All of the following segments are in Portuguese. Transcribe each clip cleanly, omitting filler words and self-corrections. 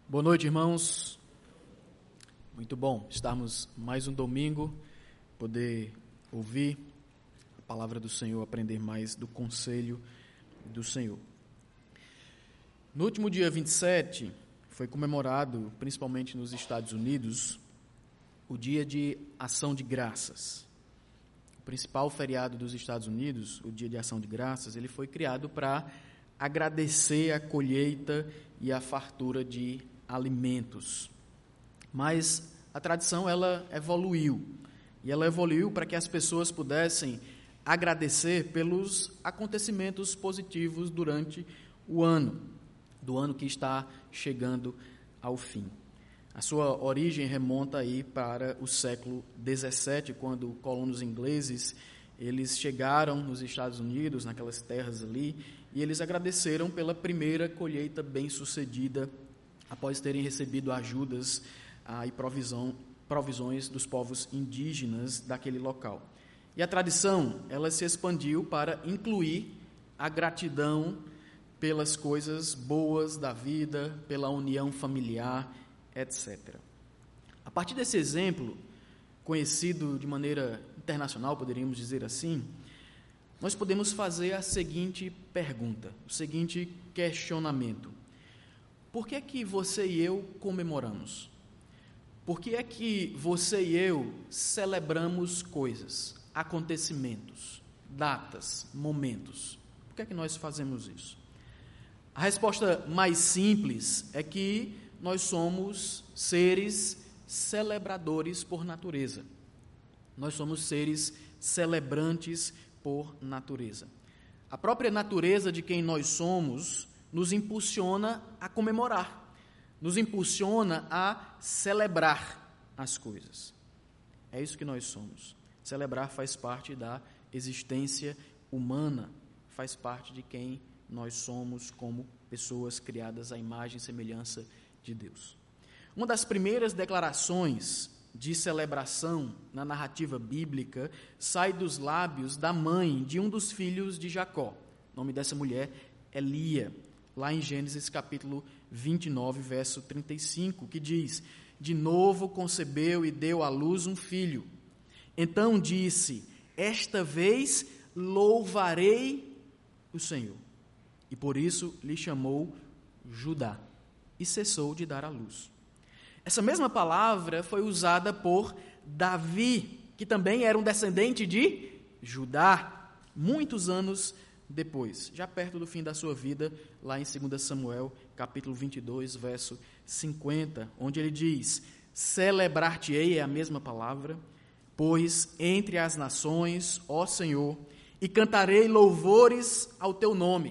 Boa noite, irmãos. Muito bom estarmos mais um domingo, poder ouvir a palavra do Senhor, aprender mais do conselho do Senhor. No último dia 27, foi comemorado, principalmente nos Estados Unidos, o Dia de Ação de Graças. O principal feriado dos Estados Unidos, o Dia de Ação de Graças, ele foi criado para agradecer a colheita e a fartura de alimentos. Mas a tradição, ela evoluiu. E ela evoluiu para que as pessoas pudessem agradecer pelos acontecimentos positivos durante o ano, do ano que está chegando ao fim. A sua origem remonta aí para o século XVII, quando colonos ingleses, eles chegaram nos Estados Unidos, naquelas terras ali, e eles agradeceram pela primeira colheita bem-sucedida, após terem recebido ajudas e provisões dos povos indígenas daquele local. E a tradição, ela se expandiu para incluir a gratidão pelas coisas boas da vida, pela união familiar, etc. A partir desse exemplo, conhecido de maneira internacional, poderíamos dizer assim, nós podemos fazer a seguinte pergunta, o seguinte questionamento. Por que é que você e eu comemoramos? Por que é que você e eu celebramos coisas, acontecimentos, datas, momentos? Por que é que nós fazemos isso? A resposta mais simples é que nós somos seres celebradores por natureza. Nós somos seres celebrantes por natureza. A própria natureza de quem nós somos nos impulsiona a comemorar, nos impulsiona a celebrar as coisas. É isso que nós somos. Celebrar faz parte da existência humana, faz parte de quem nós somos como pessoas criadas à imagem e semelhança de Deus. Uma das primeiras declarações de celebração na narrativa bíblica sai dos lábios da mãe de um dos filhos de Jacó. O nome dessa mulher é Lia, lá em Gênesis capítulo 29, verso 35, que diz: de novo concebeu e deu à luz um filho. Então disse: esta vez louvarei o Senhor. E por isso lhe chamou Judá, e cessou de dar à luz. Essa mesma palavra foi usada por Davi, que também era um descendente de Judá, muitos anos depois, já perto do fim da sua vida, lá em 2 Samuel, capítulo 22, verso 50, onde ele diz: celebrar-te-ei, é a mesma palavra, pois entre as nações, ó Senhor, e cantarei louvores ao teu nome.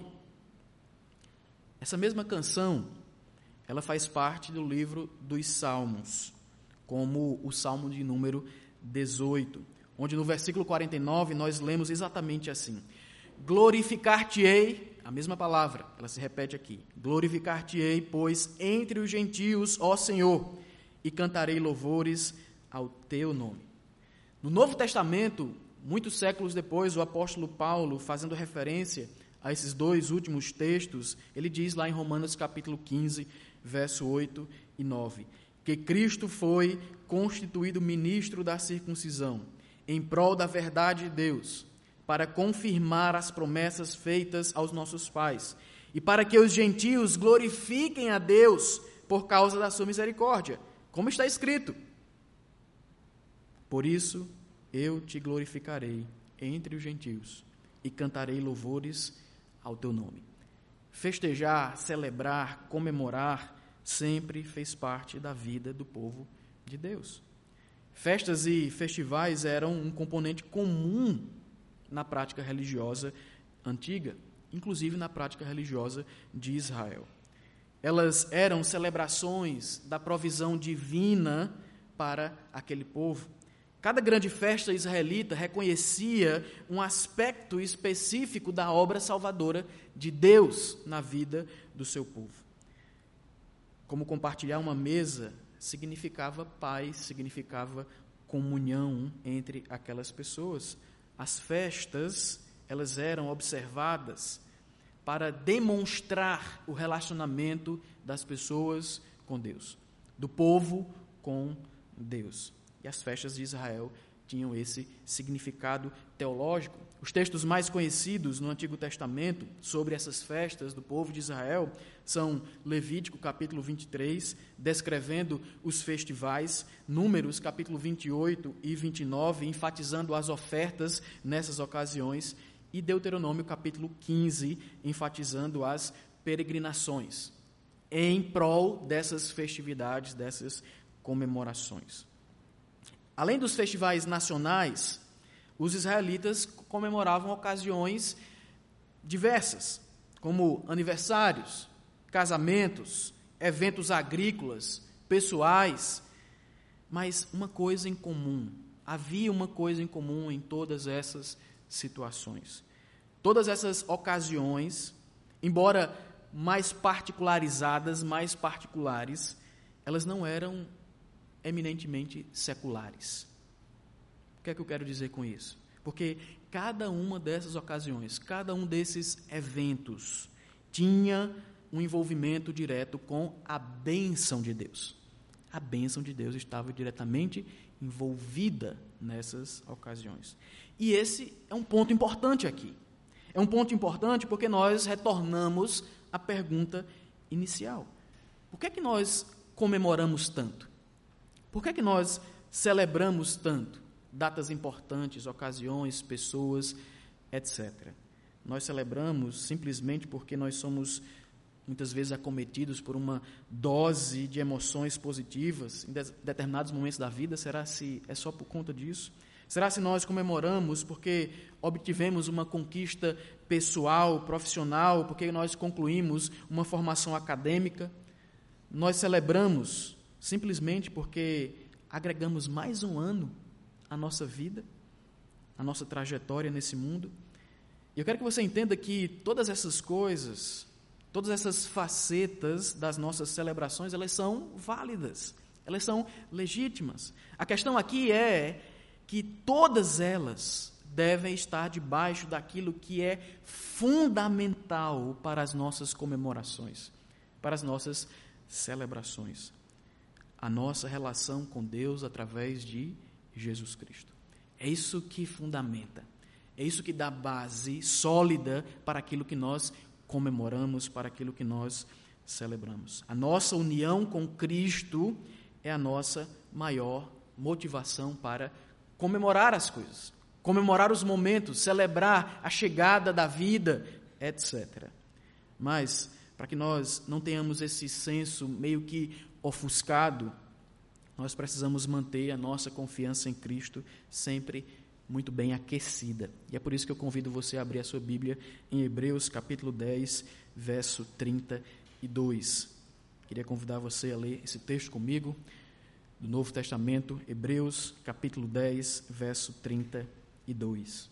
Essa mesma canção, ela faz parte do livro dos Salmos, como o Salmo de número 18, onde no versículo 49 nós lemos exatamente assim: glorificar-te-ei, a mesma palavra, ela se repete aqui, glorificar-te-ei, pois entre os gentios, ó Senhor, e cantarei louvores ao teu nome. No Novo Testamento, muitos séculos depois, o apóstolo Paulo, fazendo referência a esses dois últimos textos, ele diz lá em Romanos capítulo 15, verso 8 e 9, que Cristo foi constituído ministro da circuncisão, em prol da verdade de Deus, para confirmar as promessas feitas aos nossos pais, e para que os gentios glorifiquem a Deus por causa da sua misericórdia, como está escrito: por isso eu te glorificarei entre os gentios, e cantarei louvores ao teu nome. Festejar, celebrar, comemorar, sempre fez parte da vida do povo de Deus. Festas e festivais eram um componente comum na prática religiosa antiga, inclusive na prática religiosa de Israel. Elas eram celebrações da provisão divina para aquele povo. Cada grande festa israelita reconhecia um aspecto específico da obra salvadora de Deus na vida do seu povo. Como compartilhar uma mesa significava paz, significava comunhão entre aquelas pessoas. As festas, elas eram observadas para demonstrar o relacionamento das pessoas com Deus, do povo com Deus. E as festas de Israel tinham esse significado teológico. Os textos mais conhecidos no Antigo Testamento sobre essas festas do povo de Israel são Levítico, capítulo 23, descrevendo os festivais, Números, capítulo 28 e 29, enfatizando as ofertas nessas ocasiões, e Deuteronômio, capítulo 15, enfatizando as peregrinações, em prol dessas festividades, dessas comemorações. Além dos festivais nacionais, os israelitas comemoravam ocasiões diversas, como aniversários, casamentos, eventos agrícolas, pessoais, mas uma coisa em comum, havia uma coisa em comum em todas essas situações. Todas essas ocasiões, embora mais particularizadas, mais particulares, elas não eram eminentemente seculares. O que é que eu quero dizer com isso? Porque cada uma dessas ocasiões, cada um desses eventos tinha um envolvimento direto com a bênção de Deus. A bênção de Deus estava diretamente envolvida nessas ocasiões. E esse é um ponto importante aqui. É um ponto importante porque nós retornamos à pergunta inicial. Por que é que nós comemoramos tanto? Por que é que nós celebramos tanto? Datas importantes, ocasiões, pessoas, etc. Nós celebramos simplesmente porque nós somos muitas vezes acometidos por uma dose de emoções positivas em determinados momentos da vida. Será se é só por conta disso? Será se nós comemoramos porque obtivemos uma conquista pessoal, profissional, porque nós concluímos uma formação acadêmica? Nós celebramos simplesmente porque agregamos mais um ano à nossa vida, à nossa trajetória nesse mundo. E eu quero que você entenda que todas essas coisas, todas essas facetas das nossas celebrações, elas são válidas, elas são legítimas. A questão aqui é que todas elas devem estar debaixo daquilo que é fundamental para as nossas comemorações, para as nossas celebrações. A nossa relação com Deus através de Jesus Cristo. É isso que fundamenta, é isso que dá base sólida para aquilo que nós comemoramos, para aquilo que nós celebramos. A nossa união com Cristo é a nossa maior motivação para comemorar as coisas, comemorar os momentos, celebrar a chegada da vida, etc. Mas, para que nós não tenhamos esse senso meio que ofuscado, nós precisamos manter a nossa confiança em Cristo sempre muito bem aquecida. E é por isso que eu convido você a abrir a sua Bíblia em Hebreus capítulo 10, verso 32. Queria convidar você a ler esse texto comigo, do Novo Testamento, Hebreus capítulo 10, verso 32.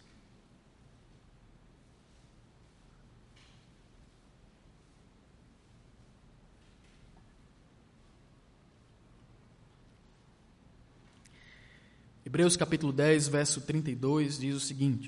Hebreus capítulo 10, verso 32, diz o seguinte: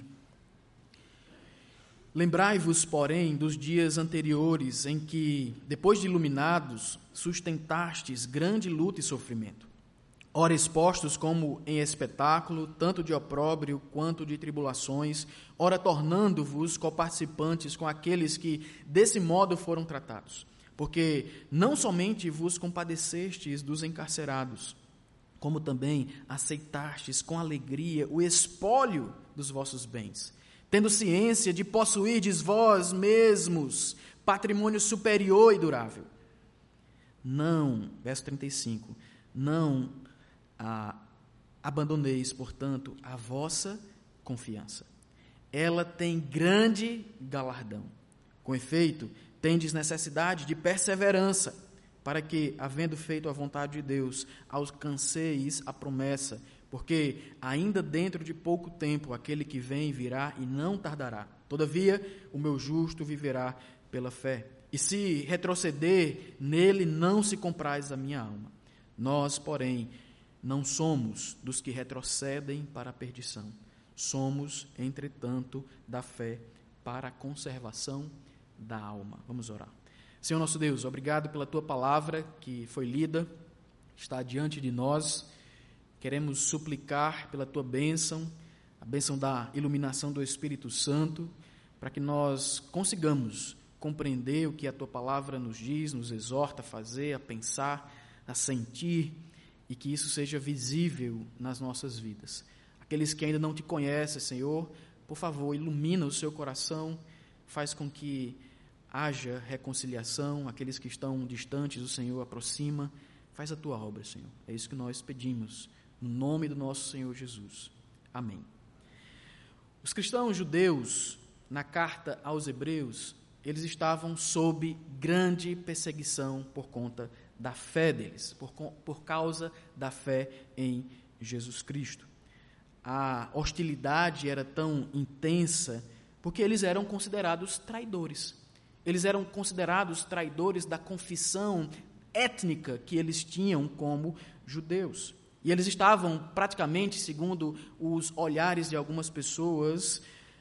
Lembrai-vos, porém, dos dias anteriores em que, depois de iluminados, sustentastes grande luta e sofrimento, ora expostos como em espetáculo, tanto de opróbrio quanto de tribulações, ora tornando-vos coparticipantes com aqueles que desse modo foram tratados, porque não somente vos compadecestes dos encarcerados, como também aceitastes com alegria o espólio dos vossos bens, tendo ciência de possuirdes vós mesmos patrimônio superior e durável. Não, verso 35, não abandoneis, portanto, a vossa confiança. Ela tem grande galardão. Com efeito, tendes necessidade de perseverança, para que, havendo feito a vontade de Deus, alcanceis a promessa, porque ainda dentro de pouco tempo aquele que vem virá e não tardará. Todavia, o meu justo viverá pela fé. E se retroceder, nele não se compraz a minha alma. Nós, porém, não somos dos que retrocedem para a perdição. Somos, entretanto, da fé para a conservação da alma. Vamos orar. Senhor nosso Deus, obrigado pela Tua palavra que foi lida, está diante de nós. Queremos suplicar pela Tua bênção, a bênção da iluminação do Espírito Santo, para que nós consigamos compreender o que a Tua palavra nos diz, nos exorta a fazer, a pensar, a sentir, e que isso seja visível nas nossas vidas. Aqueles que ainda não Te conhecem, Senhor, por favor, ilumina o seu coração, faz com que haja reconciliação, aqueles que estão distantes, o Senhor aproxima, faz a Tua obra, Senhor. É isso que nós pedimos, no nome do nosso Senhor Jesus. Amém. Os cristãos judeus, na carta aos Hebreus, eles estavam sob grande perseguição por conta da fé deles, por causa da fé em Jesus Cristo. A hostilidade era tão intensa porque eles eram considerados traidores. Eles eram considerados traidores da confissão étnica que eles tinham como judeus. E eles estavam praticamente, segundo os olhares de algumas pessoas,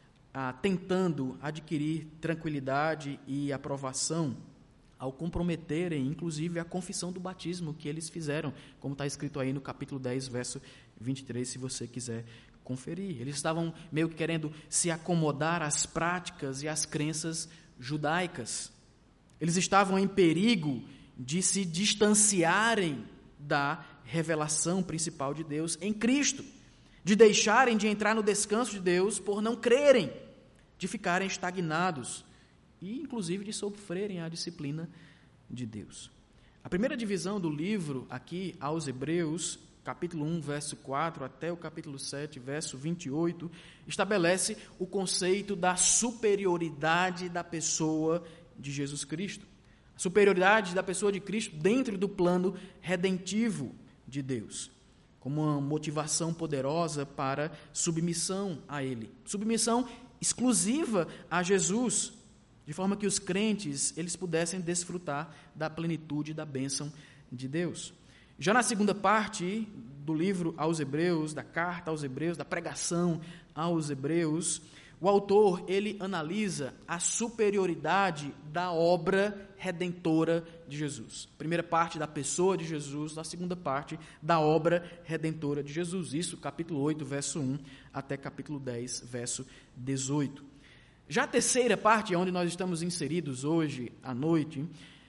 tentando adquirir tranquilidade e aprovação ao comprometerem, inclusive, a confissão do batismo que eles fizeram, como está escrito aí no capítulo 10, verso 23, se você quiser conferir. Eles estavam meio que querendo se acomodar às práticas e às crenças judaicas. Eles estavam em perigo de se distanciarem da revelação principal de Deus em Cristo, de deixarem de entrar no descanso de Deus por não crerem, de ficarem estagnados e, inclusive, de sofrerem a disciplina de Deus. A primeira divisão do livro, aqui aos Hebreus, capítulo 1, verso 4, até o capítulo 7, verso 28, estabelece o conceito da superioridade da pessoa de Jesus Cristo. A superioridade da pessoa de Cristo dentro do plano redentivo de Deus, como uma motivação poderosa para submissão a Ele. Submissão exclusiva a Jesus, de forma que os crentes eles pudessem desfrutar da plenitude da bênção de Deus. Já na segunda parte do livro aos Hebreus, da carta aos Hebreus, da pregação aos Hebreus, o autor ele analisa a superioridade da obra redentora de Jesus. Primeira parte da pessoa de Jesus, a segunda parte da obra redentora de Jesus. Isso, capítulo 8, verso 1, até capítulo 10, verso 18. Já a terceira parte, onde nós estamos inseridos hoje à noite,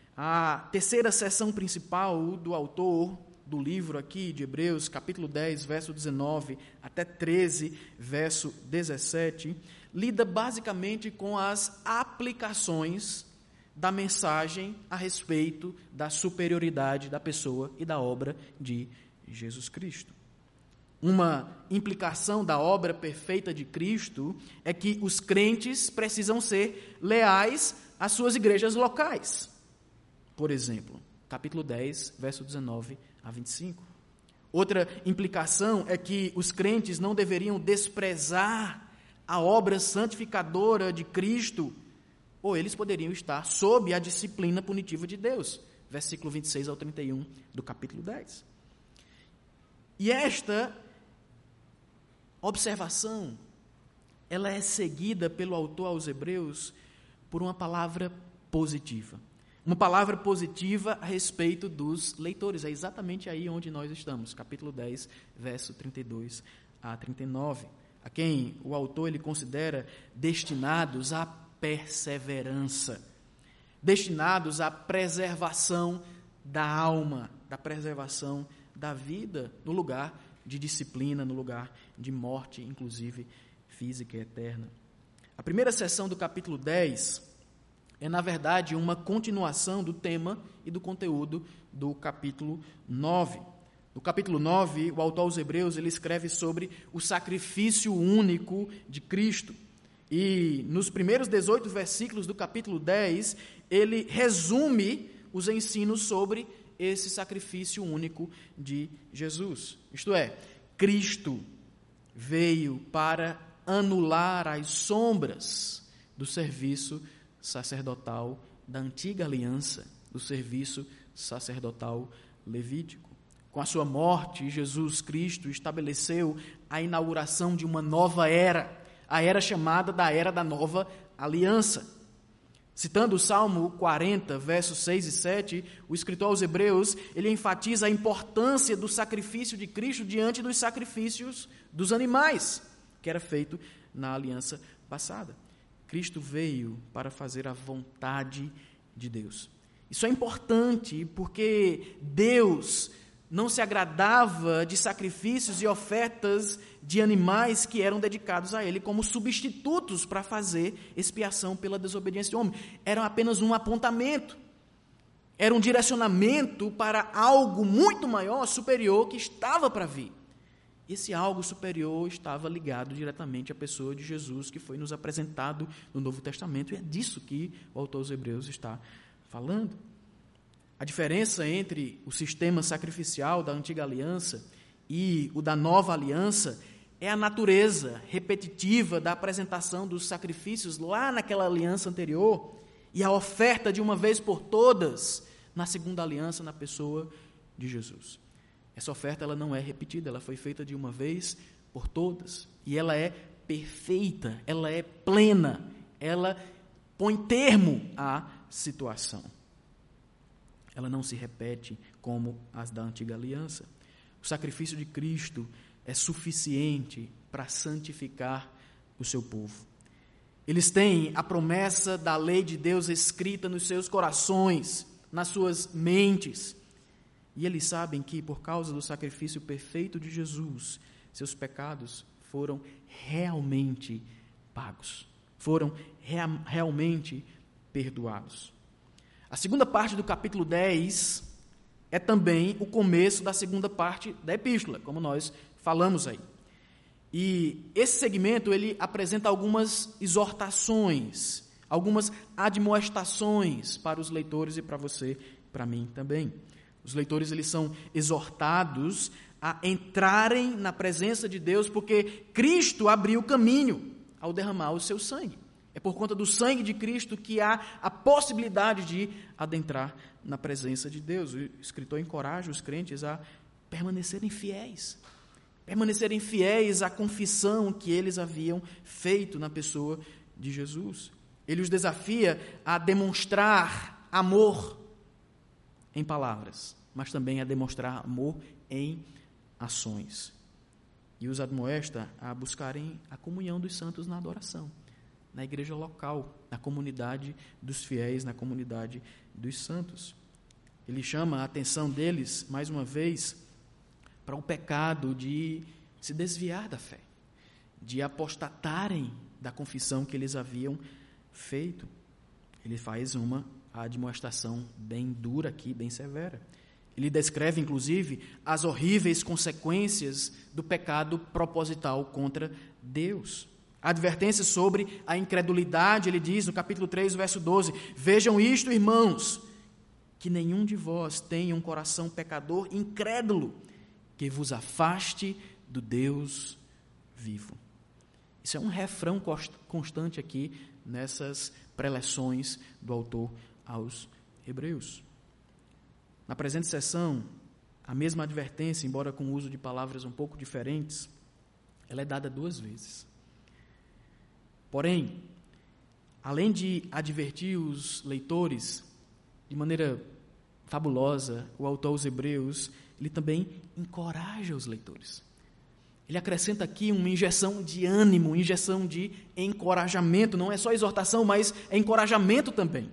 a terceira seção principal do autor do livro aqui de Hebreus, capítulo 10, verso 19 até 13, verso 17, lida basicamente com as aplicações da mensagem a respeito da superioridade da pessoa e da obra de Jesus Cristo. Uma implicação da obra perfeita de Cristo é que os crentes precisam ser leais às suas igrejas locais. Por exemplo, capítulo 10, verso 19 a 25. Outra implicação é que os crentes não deveriam desprezar a obra santificadora de Cristo, ou eles poderiam estar sob a disciplina punitiva de Deus. Versículo 26 ao 31 do capítulo 10. E esta observação, ela é seguida pelo autor aos Hebreus por uma palavra positiva. Uma palavra positiva a respeito dos leitores. É exatamente aí onde nós estamos. Capítulo 10, verso 32 a 39. A quem o autor ele considera destinados à perseverança. Destinados à preservação da alma, da preservação da vida, no lugar de disciplina, no lugar de morte, inclusive física e eterna. A primeira seção do capítulo 10 é, na verdade, uma continuação do tema e do conteúdo do capítulo 9. No capítulo 9, o autor aos Hebreus ele escreve sobre o sacrifício único de Cristo. E nos primeiros 18 versículos do capítulo 10, ele resume os ensinos sobre esse sacrifício único de Jesus. Isto é, Cristo veio para anular as sombras do serviço sacerdotal da antiga aliança, do serviço sacerdotal levítico. Com a sua morte, Jesus Cristo estabeleceu a inauguração de uma nova era, a era chamada da Era da Nova Aliança. Citando o Salmo 40, versos 6 e 7, o escritor aos Hebreus, ele enfatiza a importância do sacrifício de Cristo diante dos sacrifícios dos animais, que era feito na aliança passada. Cristo veio para fazer a vontade de Deus. Isso é importante porque Deus não se agradava de sacrifícios e ofertas de animais que eram dedicados a Ele como substitutos para fazer expiação pela desobediência do homem. Era apenas um apontamento, era um direcionamento para algo muito maior, superior, que estava para vir. Esse algo superior estava ligado diretamente à pessoa de Jesus, que foi nos apresentado no Novo Testamento, e é disso que o autor aos Hebreus está falando. A diferença entre o sistema sacrificial da antiga aliança e o da nova aliança é a natureza repetitiva da apresentação dos sacrifícios lá naquela aliança anterior e a oferta de uma vez por todas na segunda aliança na pessoa de Jesus. Essa oferta ela não é repetida, ela foi feita de uma vez por todas e ela é perfeita, ela é plena, ela põe termo à situação. Ela não se repete como as da antiga aliança. O sacrifício de Cristo é suficiente para santificar o seu povo. Eles têm a promessa da lei de Deus escrita nos seus corações, nas suas mentes. E eles sabem que, por causa do sacrifício perfeito de Jesus, seus pecados foram realmente pagos, foram realmente perdoados. A segunda parte do capítulo 10 é também o começo da segunda parte da epístola, como nós falamos aí. E esse segmento, ele apresenta algumas exortações, algumas admoestações para os leitores e para você, para mim também. Os leitores, eles são exortados a entrarem na presença de Deus, porque Cristo abriu o caminho ao derramar o seu sangue. É por conta do sangue de Cristo que há a possibilidade de adentrar na presença de Deus. O escritor encoraja os crentes a permanecerem fiéis à confissão que eles haviam feito na pessoa de Jesus. Ele os desafia a demonstrar amor em palavras, mas também a demonstrar amor em ações. E os admoesta a buscarem a comunhão dos santos na adoração, na igreja local, na comunidade dos fiéis, na comunidade dos santos. Ele chama a atenção deles, mais uma vez, para o pecado de se desviar da fé, de apostatarem da confissão que eles haviam feito. Ele faz uma admoestação bem dura aqui, bem severa. Ele descreve, inclusive, as horríveis consequências do pecado proposital contra Deus. A advertência sobre a incredulidade, ele diz no capítulo 3, verso 12, vejam isto, irmãos, que nenhum de vós tenha um coração pecador incrédulo, que vos afaste do Deus vivo. Isso é um refrão constante aqui nessas preleções do autor aos Hebreus. Na presente sessão, a mesma advertência, embora com o uso de palavras um pouco diferentes, ela é dada 2 vezes. Porém, além de advertir os leitores de maneira fabulosa, o autor aos Hebreus, ele também encoraja os leitores. Ele acrescenta aqui uma injeção de ânimo, injeção de encorajamento. Não é só exortação, mas é encorajamento também.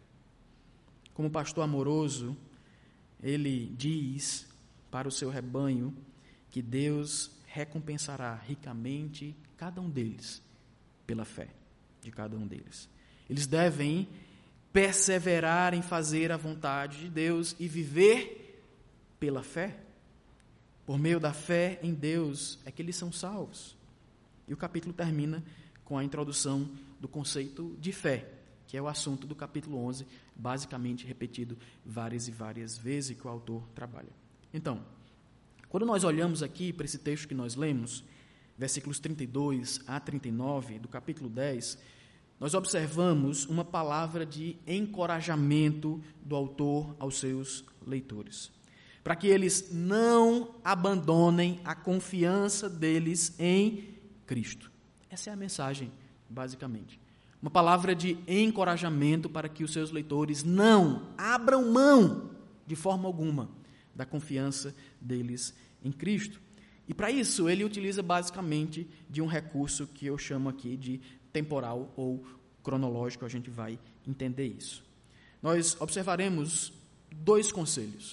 Como pastor amoroso, ele diz para o seu rebanho que Deus recompensará ricamente cada um deles, pela fé de cada um deles. Eles devem perseverar em fazer a vontade de Deus e viver pela fé. Por meio da fé em Deus é que eles são salvos. E o capítulo termina com a introdução do conceito de fé, que é o assunto do capítulo 11, basicamente repetido várias e várias vezes que o autor trabalha. Então, quando nós olhamos aqui para esse texto que nós lemos, versículos 32 a 39 do capítulo 10, nós observamos uma palavra de encorajamento do autor aos seus leitores, para que eles não abandonem a confiança deles em Cristo. Essa é a mensagem, basicamente. uma palavra de encorajamento para que os seus leitores não abram mão, de forma alguma, da confiança deles em Cristo. E para isso, ele utiliza basicamente de um recurso que eu chamo aqui de temporal ou cronológico, a gente vai entender isso. Nós observaremos dois conselhos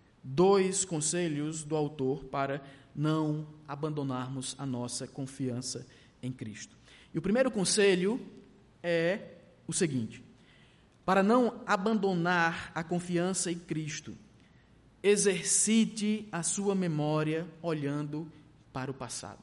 do autor para não abandonarmos a nossa confiança em Cristo. E o primeiro conselho é o seguinte: para não abandonar a confiança em Cristo, exercite a sua memória olhando para o passado.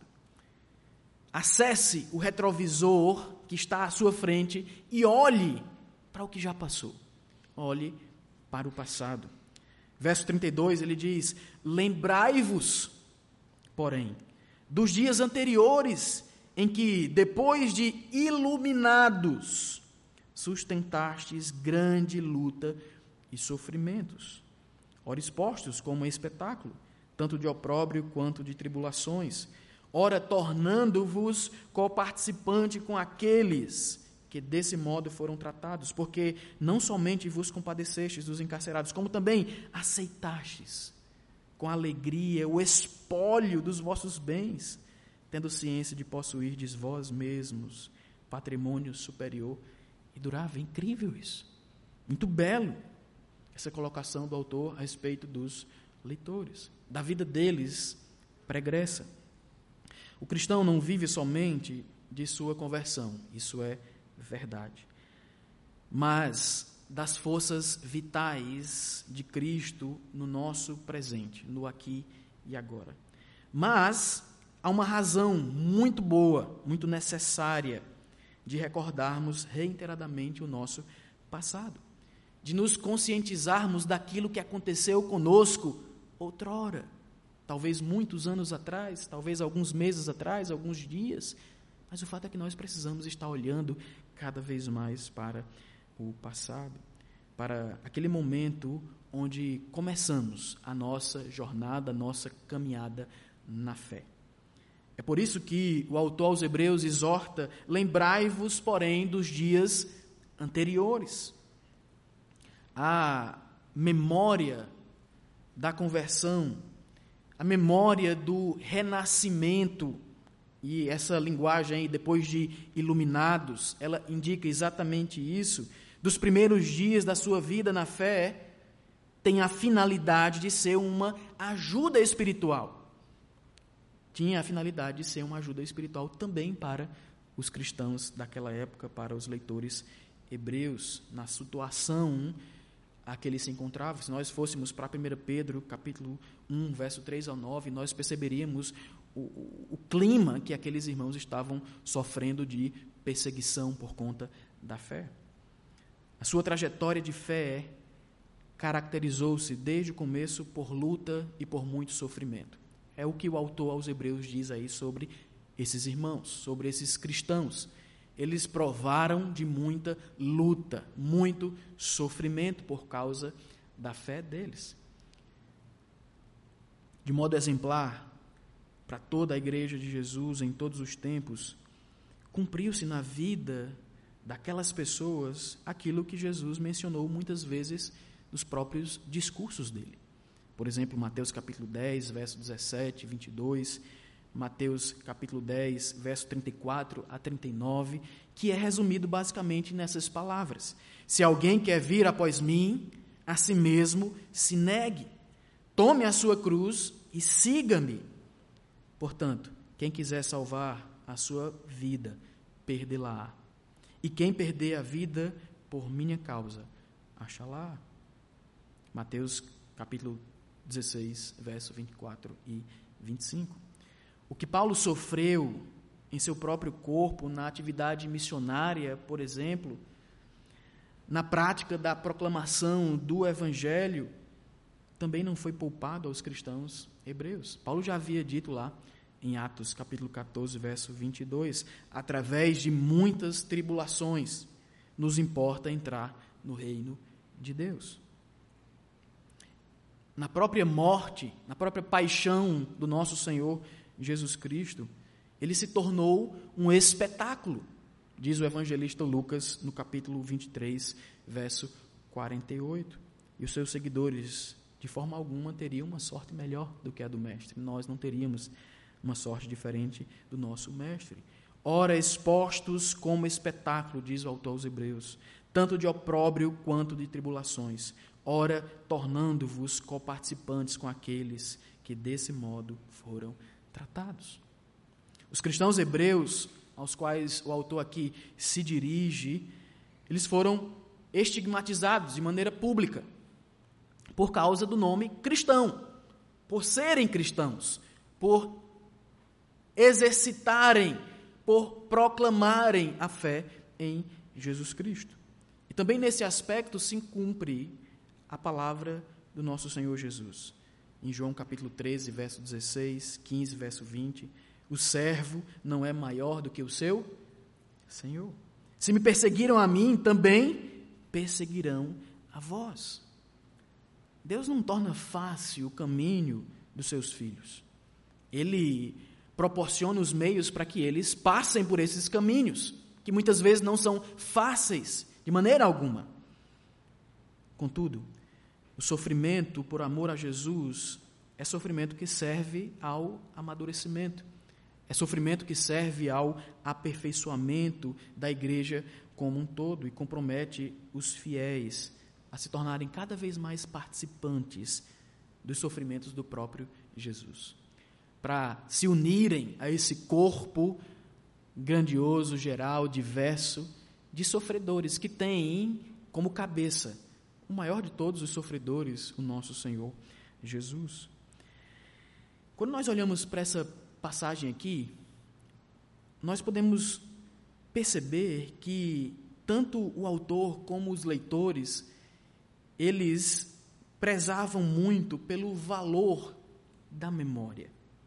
Acesse o retrovisor que está à sua frente e olhe para o que já passou. Olhe para o passado. Verso 32, ele diz: lembrai-vos, porém, dos dias anteriores, em que, depois de iluminados, sustentastes grande luta e sofrimentos, ora expostos como espetáculo, tanto de opróbrio quanto de tribulações, ora tornando-vos coparticipante com aqueles que desse modo foram tratados, porque não somente vos compadecestes dos encarcerados, como também aceitastes com alegria o espólio dos vossos bens, tendo ciência de possuirdes vós mesmos patrimônio superior e durável. Incrível isso. Muito belo essa colocação do autor a respeito dos leitores, da vida deles pregressa. O cristão não vive somente de sua conversão, isso é verdade, mas das forças vitais de Cristo no nosso presente, no aqui e agora. Mas há uma razão muito boa, muito necessária, de recordarmos reiteradamente o nosso passado, de nos conscientizarmos daquilo que aconteceu conosco outrora, talvez muitos anos atrás, talvez alguns meses atrás, alguns dias, mas o fato é que nós precisamos estar olhando cada vez mais para o passado, para aquele momento onde começamos a nossa jornada, a nossa caminhada na fé. É por isso que o autor aos Hebreus exorta: lembrai-vos, porém, dos dias anteriores. A memória da conversão, a memória do renascimento, e essa linguagem aí, depois de iluminados, ela indica exatamente isso. Dos primeiros dias da sua vida na fé, tem a finalidade de ser uma ajuda espiritual. Tinha a finalidade de ser uma ajuda espiritual também para os cristãos daquela época, para os leitores hebreus, na situação a que eles se encontravam. Se nós fôssemos para 1 Pedro, capítulo 1, verso 3 ao 9, nós perceberíamos o clima que aqueles irmãos estavam sofrendo de perseguição por conta da fé. A sua trajetória de fé caracterizou-se desde o começo por luta e por muito sofrimento. É o que o autor aos Hebreus diz aí sobre esses irmãos, sobre esses cristãos. Eles provaram de muita luta, muito sofrimento por causa da fé deles. De modo exemplar, para toda a igreja de Jesus em todos os tempos, cumpriu-se na vida daquelas pessoas aquilo que Jesus mencionou muitas vezes nos próprios discursos dele. Por exemplo, Mateus capítulo 10, verso 17, 22, Mateus capítulo 10, verso 34 a 39, que é resumido basicamente nessas palavras: se alguém quer vir após mim, a si mesmo se negue, tome a sua cruz e siga-me. Portanto, quem quiser salvar a sua vida, perdê-la. E quem perder a vida por minha causa, achará. Mateus capítulo 16, verso 24 e 25. O que Paulo sofreu em seu próprio corpo, na atividade missionária, por exemplo, na prática da proclamação do Evangelho, também não foi poupado aos cristãos hebreus. Paulo já havia dito lá em Atos capítulo 14, verso 22, através de muitas tribulações, nos importa entrar no reino de Deus. Na própria morte, na própria paixão do nosso Senhor Jesus Cristo, ele se tornou um espetáculo diz o evangelista Lucas no capítulo 23, verso 48. E os seus seguidores, de forma alguma, teriam uma sorte melhor do que a do mestre. Nós não teríamos uma sorte diferente do nosso mestre. Ora expostos como espetáculo, diz o autor aos Hebreus, tanto de opróbrio quanto de tribulações, ora tornando-vos coparticipantes com aqueles que desse modo foram tratados. Os cristãos hebreus, aos quais o autor aqui se dirige, eles foram estigmatizados de maneira pública por causa do nome cristão, por serem cristãos, por exercitarem, por proclamarem a fé em Jesus Cristo. E também nesse aspecto se cumpre a palavra do nosso Senhor Jesus. Em João capítulo 13, verso 16, 15, verso 20, o servo não é maior do que o seu Senhor. Se me perseguiram a mim, também perseguirão a vós. Deus não torna fácil o caminho dos seus filhos. Ele proporciona os meios para que eles passem por esses caminhos, que muitas vezes não são fáceis, de maneira alguma. Contudo, o sofrimento por amor a Jesus é sofrimento que serve ao amadurecimento, é sofrimento que serve ao aperfeiçoamento da igreja como um todo e compromete os fiéis a se tornarem cada vez mais participantes dos sofrimentos do próprio Jesus, para se unirem a esse corpo grandioso, geral, diverso, de sofredores que tem como cabeça o maior de todos os sofredores, o nosso Senhor Jesus. Quando nós olhamos para essa passagem aqui, nós podemos perceber que tanto o autor como os leitores, eles prezavam muito pelo valor da memória.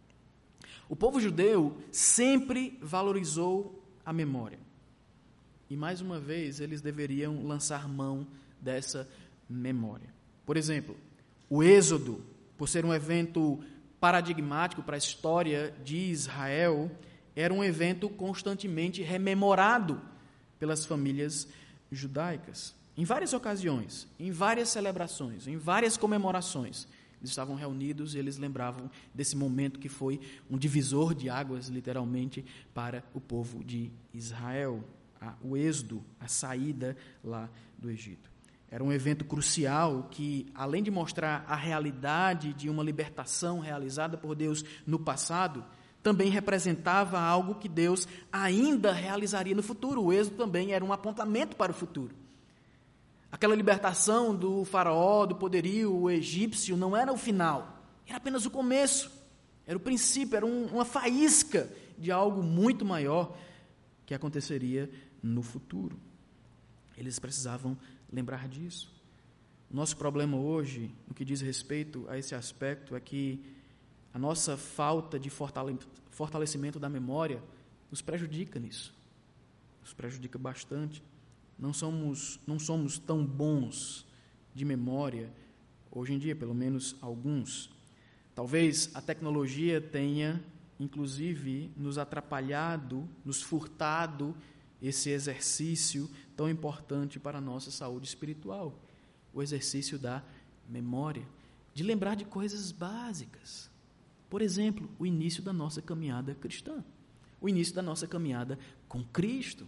O povo judeu sempre valorizou a memória. E, mais uma vez, eles deveriam lançar mão dessa memória. Por exemplo, o Êxodo, por ser um evento paradigmático para a história de Israel, era um evento constantemente rememorado pelas famílias judaicas. Em várias ocasiões, em várias celebrações, em várias comemorações, eles estavam reunidos e eles lembravam desse momento que foi um divisor de águas, literalmente, para o povo de Israel, o êxodo, a saída lá do Egito. Era um evento crucial que, além de mostrar a realidade de uma libertação realizada por Deus no passado, também representava algo que Deus ainda realizaria no futuro. O êxodo também era um apontamento para o futuro. Aquela libertação do faraó, do poderio egípcio, não era o final, era apenas o começo, era o princípio, era uma faísca de algo muito maior que aconteceria no futuro. Eles precisavam lembrar disso. Nosso problema hoje, no que diz respeito a esse aspecto, é que a nossa falta de fortalecimento da memória nos prejudica nisso, nos prejudica bastante. Não somos tão bons de memória, hoje em dia, pelo menos alguns. Talvez a tecnologia tenha, inclusive, nos atrapalhado, nos furtado esse exercício tão importante para a nossa saúde espiritual, o exercício da memória, de lembrar de coisas básicas. Por exemplo, o início da nossa caminhada cristã, o início da nossa caminhada com Cristo.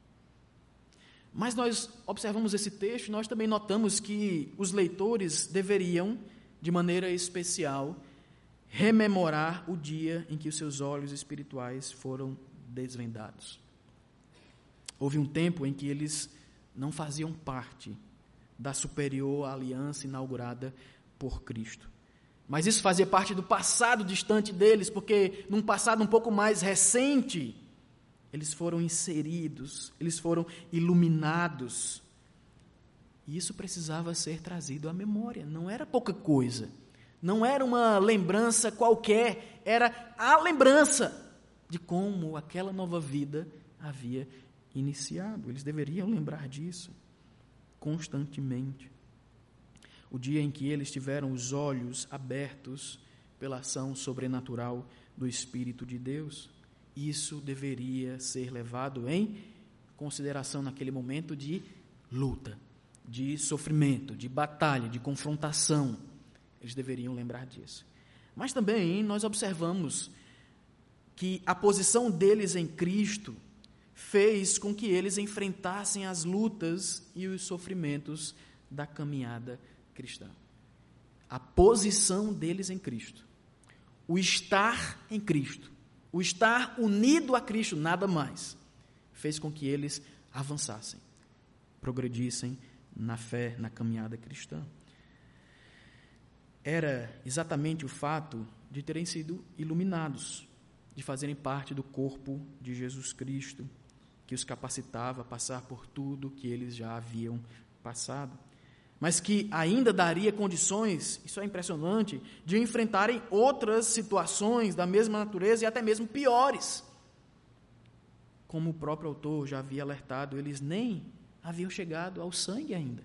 Mas nós observamos esse texto e nós também notamos que os leitores deveriam, de maneira especial, rememorar o dia em que os seus olhos espirituais foram desvendados. Houve um tempo em que eles não faziam parte da superior aliança inaugurada por Cristo. Mas isso fazia parte do passado distante deles, porque num passado um pouco mais recente, eles foram inseridos, eles foram iluminados. E isso precisava ser trazido à memória, não era pouca coisa. Não era uma lembrança qualquer, era a lembrança de como aquela nova vida havia iniciado. Eles deveriam lembrar disso constantemente. O dia em que eles tiveram os olhos abertos pela ação sobrenatural do Espírito de Deus, isso deveria ser levado em consideração naquele momento de luta, de sofrimento, de batalha, de confrontação. Eles deveriam lembrar disso. Mas também nós observamos que a posição deles em Cristo fez com que eles enfrentassem as lutas e os sofrimentos da caminhada cristã. A posição deles em Cristo, o estar em Cristo, o estar unido a Cristo, nada mais, fez com que eles avançassem, progredissem na fé, na caminhada cristã. Era exatamente o fato de terem sido iluminados, de fazerem parte do corpo de Jesus Cristo, que os capacitava a passar por tudo que eles já haviam passado, mas que ainda daria condições, isso é impressionante, de enfrentarem outras situações da mesma natureza e até mesmo piores. Como o próprio autor já havia alertado, eles nem haviam chegado ao sangue ainda.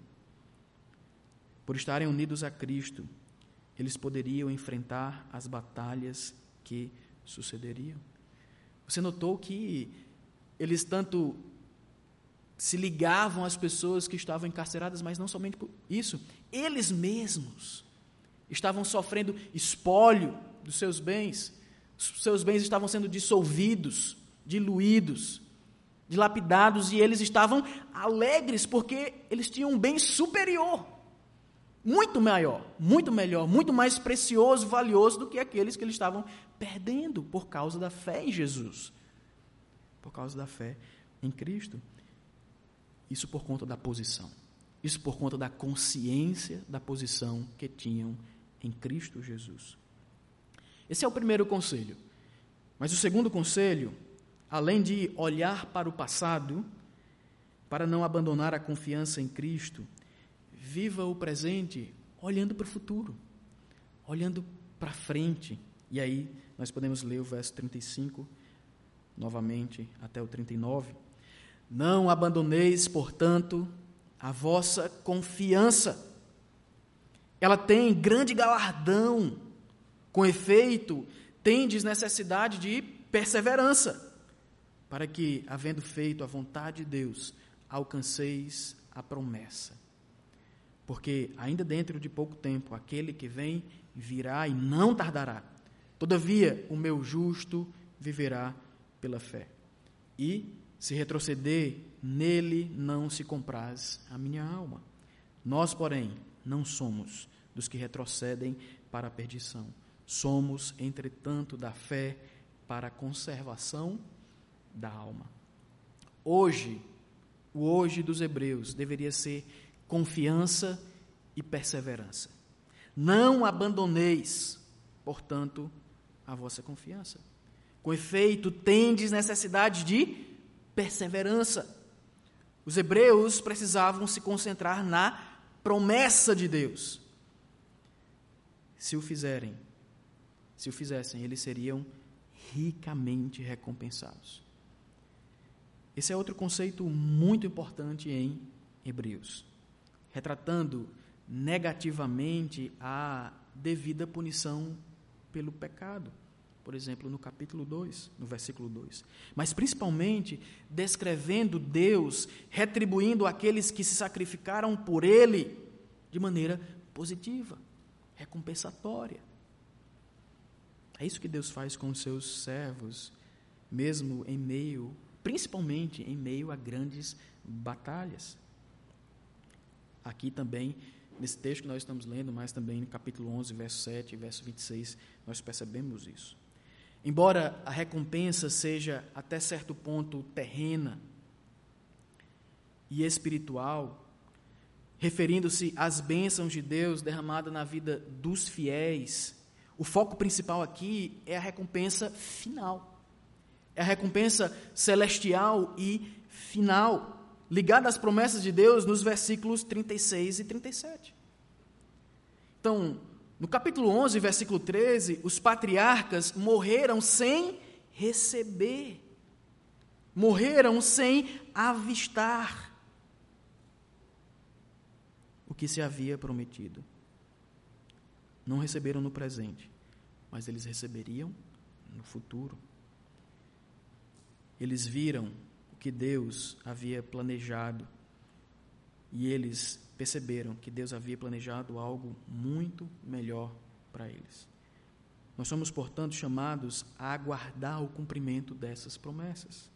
Por estarem unidos a Cristo, eles poderiam enfrentar as batalhas que sucederiam. Você notou que eles tanto se ligavam às pessoas que estavam encarceradas, mas não somente por isso, eles mesmos estavam sofrendo espólio dos seus bens, os seus bens estavam sendo dissolvidos, diluídos, dilapidados, e eles estavam alegres porque eles tinham um bem superior, muito maior, muito melhor, muito mais precioso, valioso do que aqueles que eles estavam perdendo por causa da fé em Jesus, por causa da fé em Cristo. Isso por conta da posição, isso por conta da consciência da posição que tinham em Cristo Jesus. Esse é o primeiro conselho. Mas o segundo conselho, além de olhar para o passado, para não abandonar a confiança em Cristo, viva o presente olhando para o futuro, olhando para frente. E aí nós podemos ler o verso 35, novamente, até o 39. Não abandoneis, portanto, a vossa confiança. Ela tem grande galardão. Com efeito, tendes necessidade de perseverança, para que, havendo feito a vontade de Deus, alcanceis a promessa. Porque ainda dentro de pouco tempo, aquele que vem virá e não tardará. Todavia, o meu justo viverá pela fé. E, se retroceder, nele não se compraz a minha alma. Nós, porém, não somos dos que retrocedem para a perdição. Somos, entretanto, da fé para a conservação da alma. Hoje, o hoje dos hebreus deveria ser confiança e perseverança. Não abandoneis, portanto, a vossa confiança. Com efeito, tendes necessidade de perseverança. Os hebreus precisavam se concentrar na promessa de Deus. Se o fizessem, eles seriam ricamente recompensados. Esse é outro conceito muito importante em Hebreus, retratando negativamente a devida punição pelo pecado. Por exemplo, no capítulo 2, no versículo 2. Mas principalmente descrevendo Deus retribuindo aqueles que se sacrificaram por Ele de maneira positiva, recompensatória. É isso que Deus faz com os seus servos, mesmo em meio, principalmente em meio a grandes batalhas. Aqui também, nesse texto que nós estamos lendo, mas também no capítulo 11, verso 7 e verso 26, nós percebemos isso. Embora a recompensa seja até certo ponto terrena e espiritual, referindo-se às bênçãos de Deus derramadas na vida dos fiéis, o foco principal aqui é a recompensa final. É a recompensa celestial e final, ligada às promessas de Deus nos versículos 36 e 37. Então, no capítulo 11, versículo 13, os patriarcas morreram sem receber, morreram sem avistar o que se havia prometido. Não receberam no presente, mas eles receberiam no futuro. Eles viram o que Deus havia planejado. E eles perceberam que Deus havia planejado algo muito melhor para eles. Nós somos, portanto, chamados a aguardar o cumprimento dessas promessas.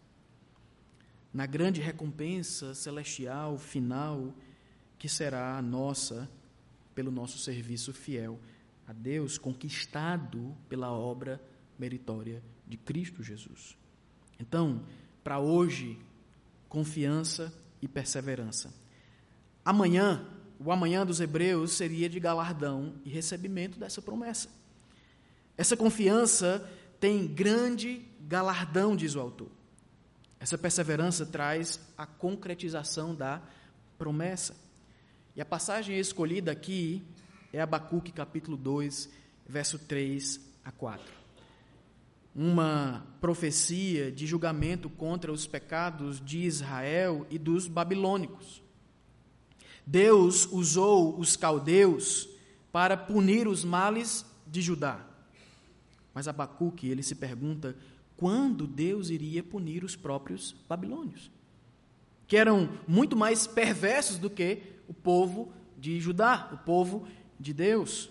Na grande recompensa celestial final, que será a nossa, pelo nosso serviço fiel a Deus, conquistado pela obra meritória de Cristo Jesus. Então, para hoje, confiança e perseverança. Amanhã, o amanhã dos hebreus seria de galardão e recebimento dessa promessa. Essa confiança tem grande galardão, diz o autor. Essa perseverança traz a concretização da promessa. E a passagem escolhida aqui é Abacuque, capítulo 2, verso 3 a 4. Uma profecia de julgamento contra os pecados de Israel e dos babilônicos. Deus usou os caldeus para punir os males de Judá. Mas Abacuque, ele se pergunta quando Deus iria punir os próprios babilônios, que eram muito mais perversos do que o povo de Judá, o povo de Deus.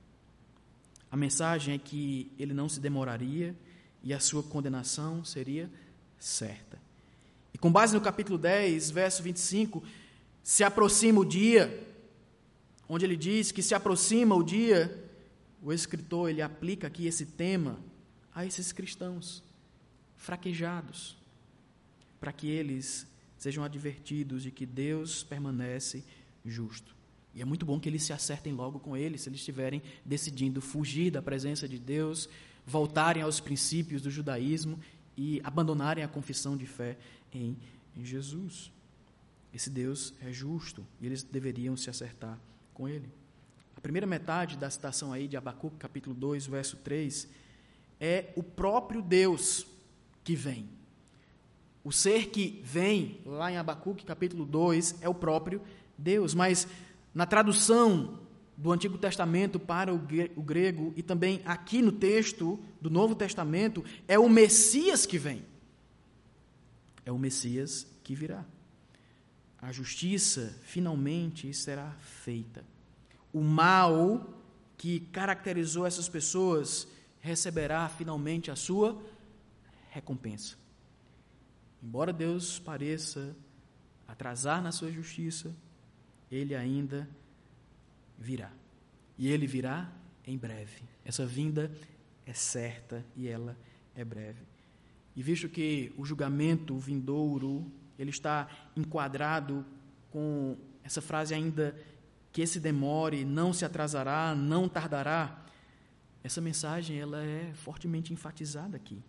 A mensagem é que ele não se demoraria e a sua condenação seria certa. E com base no capítulo 10, verso 25, se aproxima o dia, onde ele diz que se aproxima o dia, o escritor ele aplica aqui esse tema a esses cristãos fraquejados, para que eles sejam advertidos de que Deus permanece justo. E é muito bom que eles se acertem logo com ele, se eles estiverem decidindo fugir da presença de Deus, voltarem aos princípios do judaísmo e abandonarem a confissão de fé em Jesus. Esse Deus é justo e eles deveriam se acertar com ele. A primeira metade da citação aí de Abacuque, capítulo 2, verso 3, é o próprio Deus que vem. O ser que vem, lá em Abacuque, capítulo 2, é o próprio Deus, mas na tradução do Antigo Testamento para o grego e também aqui no texto do Novo Testamento, é o Messias que vem. É o Messias que virá. A justiça finalmente será feita. O mal que caracterizou essas pessoas receberá finalmente a sua recompensa. Embora Deus pareça atrasar na sua justiça, Ele ainda virá. E Ele virá em breve. Essa vinda é certa e ela é breve. E visto que o julgamento vindouro, ele está enquadrado com essa frase ainda que esse demore, não se atrasará, não tardará, essa mensagem ela é fortemente enfatizada aqui.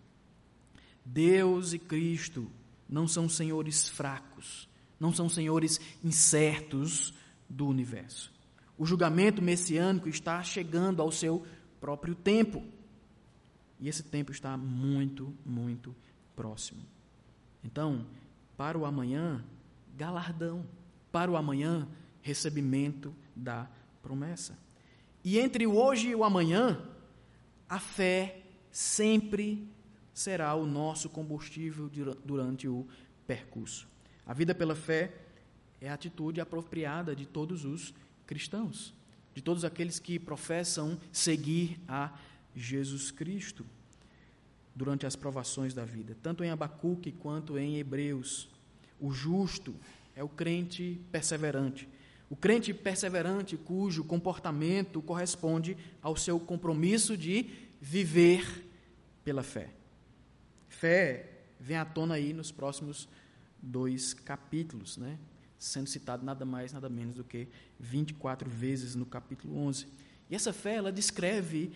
Deus e Cristo não são senhores fracos, não são senhores incertos do universo. O julgamento messiânico está chegando ao seu próprio tempo. E esse tempo está muito, muito próximo. Então, para o amanhã, galardão. Para o amanhã, recebimento da promessa. E entre o hoje e o amanhã, a fé sempre será o nosso combustível durante o percurso. A vida pela fé é a atitude apropriada de todos os cristãos, de todos aqueles que professam seguir a Jesus Cristo durante as provações da vida. Tanto em Abacuque quanto em Hebreus, o justo é o crente perseverante. O crente perseverante cujo comportamento corresponde ao seu compromisso de viver pela fé. Fé vem à tona aí nos próximos 2 capítulos, né? Sendo citado nada mais, nada menos do que 24 vezes no capítulo 11. E essa fé, ela descreve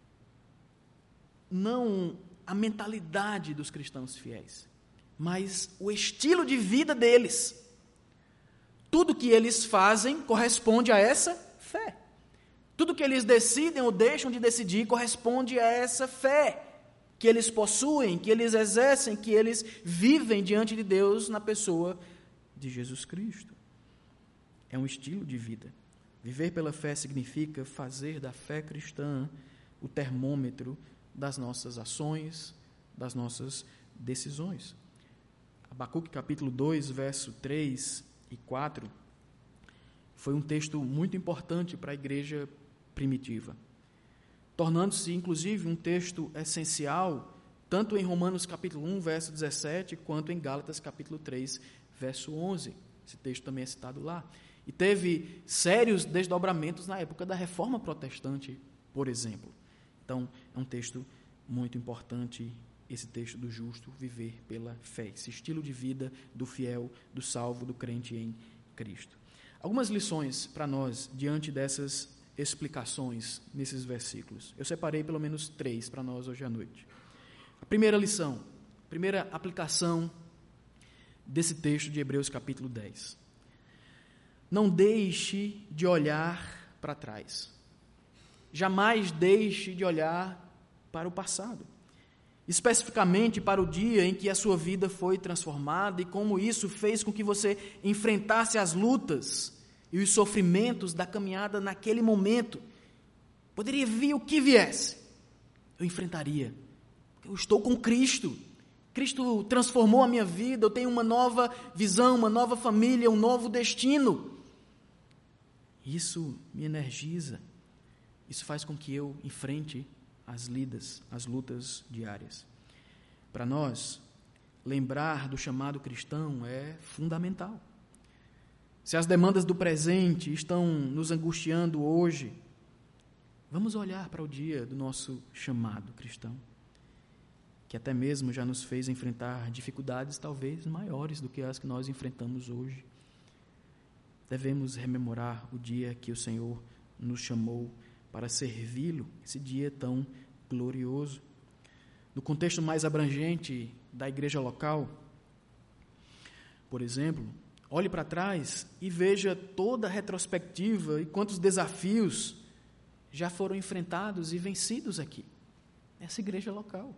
não a mentalidade dos cristãos fiéis, mas o estilo de vida deles. Tudo que eles fazem corresponde a essa fé. Tudo que eles decidem ou deixam de decidir corresponde a essa fé que eles possuem, que eles exercem, que eles vivem diante de Deus na pessoa de Jesus Cristo. É um estilo de vida. Viver pela fé significa fazer da fé cristã o termômetro das nossas ações, das nossas decisões. Abacuque capítulo 2, verso 3 e 4, foi um texto muito importante para a igreja primitiva, tornando-se, inclusive, um texto essencial, tanto em Romanos capítulo 1, verso 17, quanto em Gálatas capítulo 3, verso 11. Esse texto também é citado lá. E teve sérios desdobramentos na época da Reforma Protestante, por exemplo. Então, é um texto muito importante, esse texto do justo viver pela fé, esse estilo de vida do fiel, do salvo, do crente em Cristo. Algumas lições para nós diante dessas explicações nesses versículos. Eu separei pelo menos 3 para nós hoje à noite. A primeira lição, a primeira aplicação desse texto de Hebreus capítulo 10. Não deixe de olhar para trás. Jamais deixe de olhar para o passado. Especificamente para o dia em que a sua vida foi transformada e como isso fez com que você enfrentasse as lutas e os sofrimentos da caminhada naquele momento. Poderia vir o que viesse, eu enfrentaria. Eu estou com Cristo. Cristo transformou a minha vida, eu tenho uma nova visão, uma nova família, um novo destino. Isso me energiza. Isso faz com que eu enfrente as lutas diárias. Para nós, lembrar do chamado cristão é fundamental. Se as demandas do presente estão nos angustiando hoje, vamos olhar para o dia do nosso chamado cristão, que até mesmo já nos fez enfrentar dificuldades talvez maiores do que as que nós enfrentamos hoje. Devemos rememorar o dia que o Senhor nos chamou para servi-lo, esse dia tão glorioso. No contexto mais abrangente da igreja local, por exemplo, olhe para trás e veja toda a retrospectiva e quantos desafios já foram enfrentados e vencidos aqui, nessa igreja local.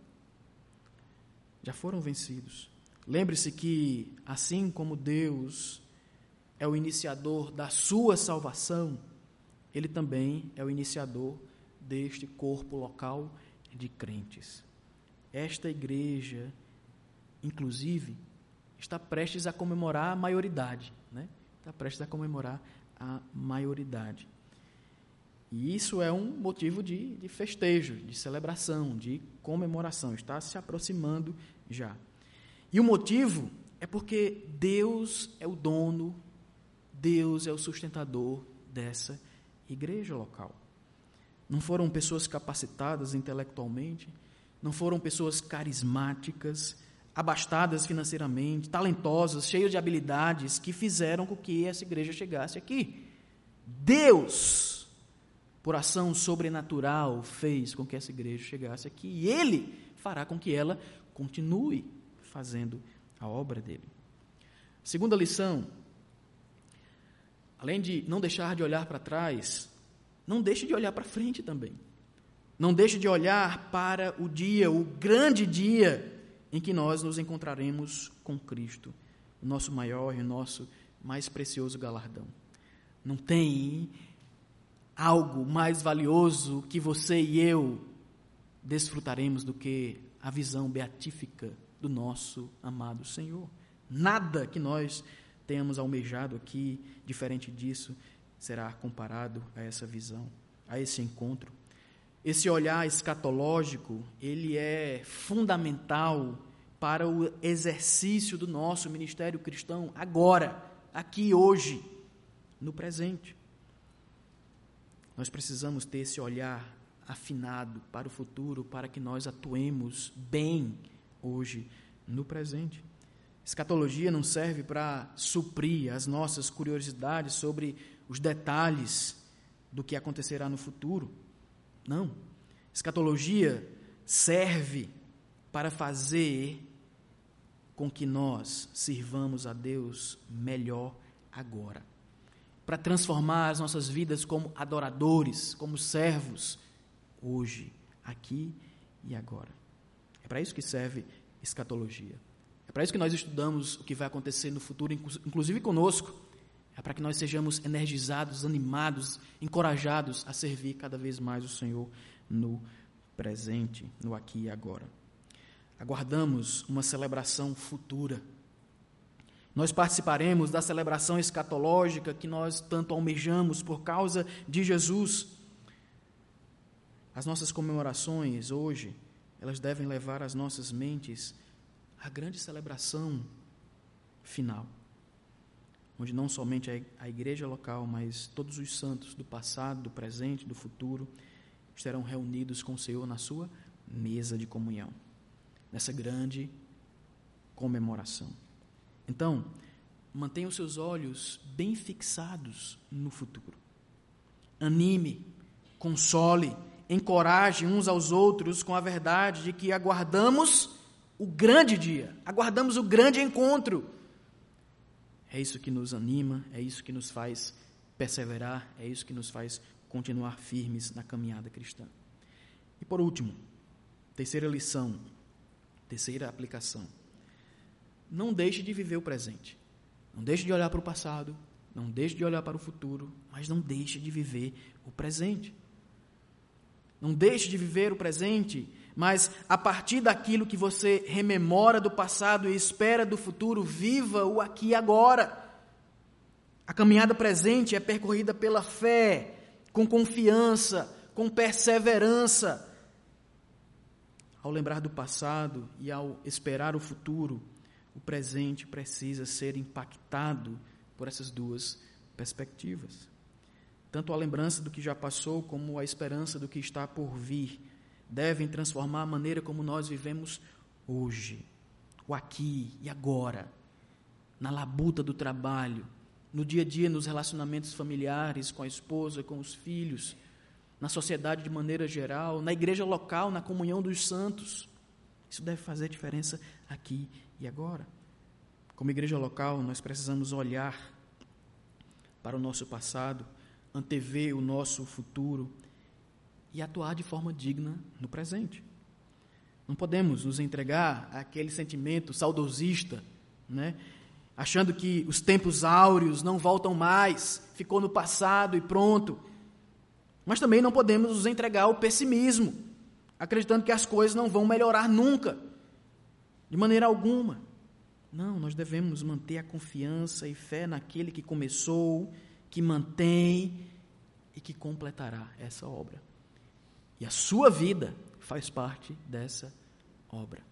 Já foram vencidos. Lembre-se que, assim como Deus é o iniciador da sua salvação, Ele também é o iniciador deste corpo local de crentes. Esta igreja, inclusive, está prestes a comemorar a maioridade, né? Está prestes a comemorar a maioridade. E isso é um motivo de festejo, de celebração, de comemoração. Está se aproximando já. E o motivo é porque Deus é o dono, Deus é o sustentador dessa igreja local. Não foram pessoas capacitadas intelectualmente, não foram pessoas carismáticas, abastadas financeiramente, talentosas, cheias de habilidades, que fizeram com que essa igreja chegasse aqui. Deus, por ação sobrenatural, fez com que essa igreja chegasse aqui, e Ele fará com que ela continue fazendo a obra dele. Segunda lição, além de não deixar de olhar para trás, não deixe de olhar para frente também. Não deixe de olhar para o dia, o grande dia em que nós nos encontraremos com Cristo, o nosso maior e o nosso mais precioso galardão. Não tem algo mais valioso que você e eu desfrutaremos do que a visão beatífica do nosso amado Senhor. Nada que nós tenhamos almejado aqui, diferente disso, será comparado a essa visão, a esse encontro. Esse olhar escatológico, ele é fundamental para o exercício do nosso ministério cristão, agora, aqui, hoje, no presente. Nós precisamos ter esse olhar afinado para o futuro, para que nós atuemos bem hoje, no presente. Escatologia não serve para suprir as nossas curiosidades sobre os detalhes do que acontecerá no futuro. Não. Escatologia serve para fazer com que nós sirvamos a Deus melhor agora. Para transformar as nossas vidas como adoradores, como servos, hoje, aqui e agora. É para isso que serve escatologia. É para isso que nós estudamos o que vai acontecer no futuro, inclusive conosco. É para que nós sejamos energizados, animados, encorajados a servir cada vez mais o Senhor no presente, no aqui e agora. Aguardamos uma celebração futura, Nós participaremos da celebração escatológica que nós tanto almejamos por causa de Jesus. As nossas comemorações hoje, elas devem levar as nossas mentes à grande celebração final, onde não somente a igreja local, mas todos os santos do passado, do presente, do futuro, estarão reunidos com o Senhor na sua mesa de comunhão, nessa grande comemoração. Então, mantenha os seus olhos bem fixados no futuro. Anime, console, encoraje uns aos outros com a verdade de que aguardamos o grande dia, aguardamos o grande encontro. É isso que nos anima, é isso que nos faz perseverar, é isso que nos faz continuar firmes na caminhada cristã. E por último, terceira lição, terceira aplicação. Não deixe de viver o presente. Não deixe de olhar para o passado, não deixe de olhar para o futuro, mas não deixe de viver o presente. Não deixe de viver o presente, mas a partir daquilo que você rememora do passado e espera do futuro, viva o aqui e agora. A caminhada presente é percorrida pela fé, com confiança, com perseverança. Ao lembrar do passado e ao esperar o futuro, o presente precisa ser impactado por essas duas perspectivas. Tanto a lembrança do que já passou, como a esperança do que está por vir, devem transformar a maneira como nós vivemos hoje, o aqui e agora, na labuta do trabalho, no dia a dia, nos relacionamentos familiares, com a esposa, com os filhos, na sociedade de maneira geral, na igreja local, na comunhão dos santos. Isso deve fazer diferença aqui e agora. Como igreja local, nós precisamos olhar para o nosso passado, antever o nosso futuro e atuar de forma digna no presente. Não podemos nos entregar àquele sentimento saudosista, né? Achando que os tempos áureos não voltam mais, ficou no passado e pronto. Mas também não podemos nos entregar ao pessimismo, acreditando que as coisas não vão melhorar nunca, de maneira alguma. Não, nós devemos manter a confiança e fé naquele que começou, que mantém e que completará essa obra. E a sua vida faz parte dessa obra.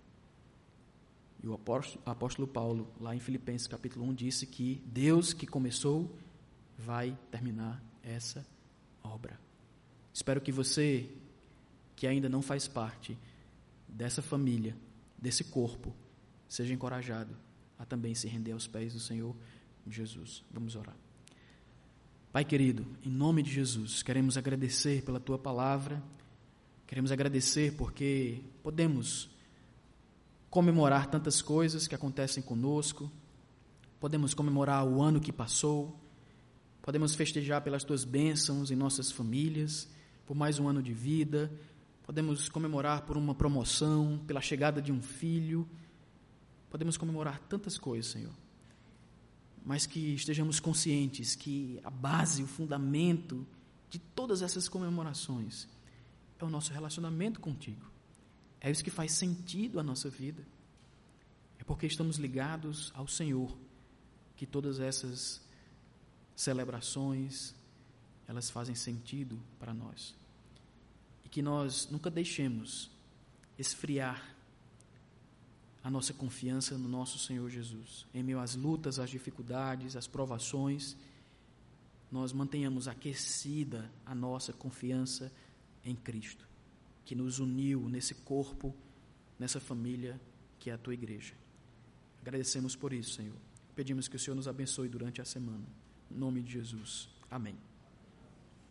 E o apóstolo Paulo, lá em Filipenses capítulo 1, disse que Deus que começou vai terminar essa obra. Espero que você, que ainda não faz parte dessa família, desse corpo, seja encorajado a também se render aos pés do Senhor Jesus. Vamos orar. Pai querido, em nome de Jesus, queremos agradecer pela Tua palavra, queremos agradecer porque podemos comemorar tantas coisas que acontecem conosco, podemos comemorar o ano que passou, podemos festejar pelas Tuas bênçãos em nossas famílias, por mais um ano de vida, podemos comemorar por uma promoção, pela chegada de um filho, podemos comemorar tantas coisas, Senhor, mas que estejamos conscientes que a base, o fundamento de todas essas comemorações é o nosso relacionamento contigo. É isso que faz sentido à nossa vida. É porque estamos ligados ao Senhor que todas essas celebrações, elas fazem sentido para nós. E que nós nunca deixemos esfriar a nossa confiança no nosso Senhor Jesus. Em meio às lutas, às dificuldades, às provações, nós mantenhamos aquecida a nossa confiança em Cristo, que nos uniu nesse corpo, nessa família que é a Tua igreja. Agradecemos por isso, Senhor. Pedimos que o Senhor nos abençoe durante a semana. Em nome de Jesus. Amém.